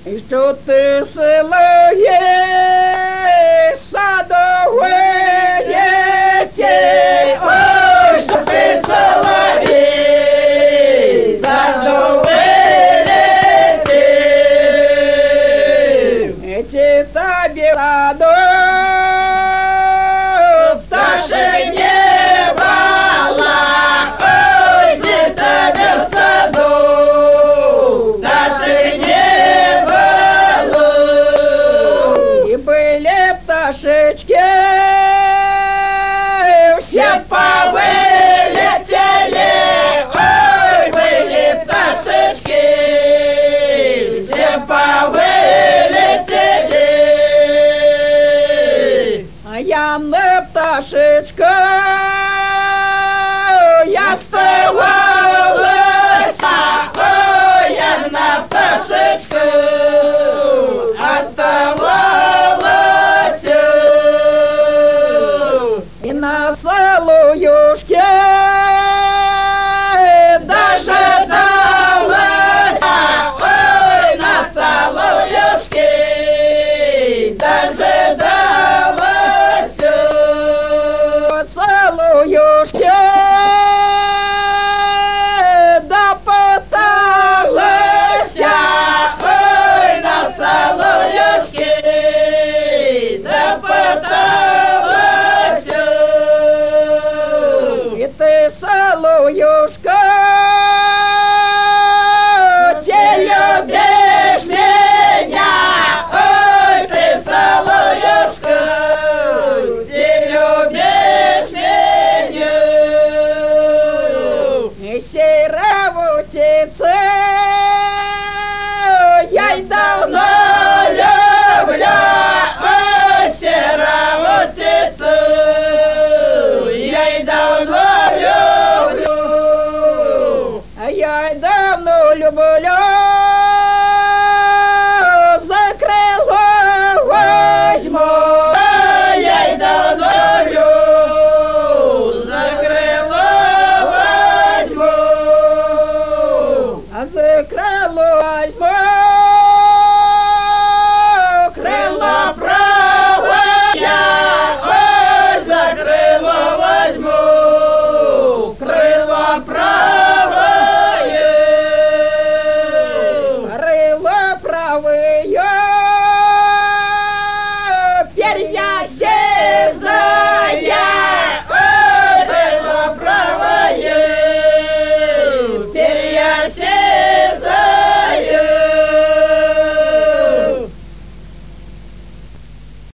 Що ти село є, садове є, ой, що ти село є, садове є, ті тобі радо, пташек не бала, ой, ті тобі саду, пташек не бала, і були пташечки, все повылетели, ой, были пташечки, все повылетели, а я не пташечка, я оставалась, ой, я на пташечку оставалась, и на соловьюшке дожидалась, ой, на соловьюшке дожидалась, соловьюшке допыталась, ой, на соловьюшке допыталась, и ты, соловьюшка, ты любишь меня, ой, ты, соловьюшка, ты любишь меня, и серого птицы я и давно люблю, ой, серого птицу я и давно люблю, а я и давно люблю.